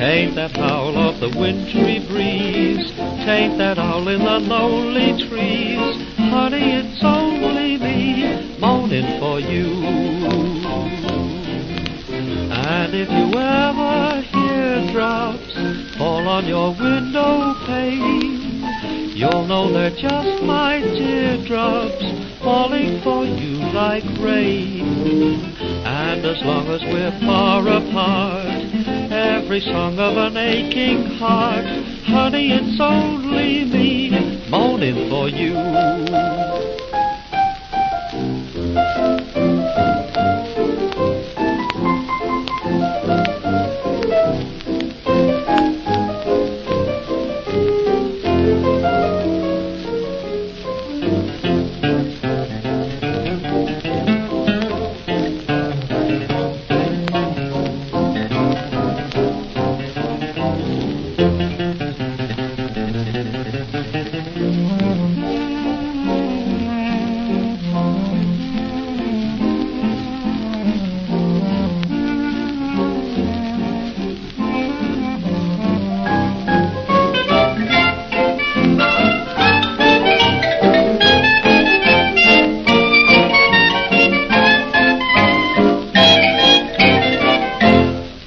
Ain't that howl of the wintry breeze, tain't that owl in the lonely trees. Honey, it's only me moaning for you. And if you ever hear drops fall on your window pane, you'll know they're just my teardrops falling for you like rain. And as long as we're far apart, every song of an aching heart, honey, it's only me moaning for you.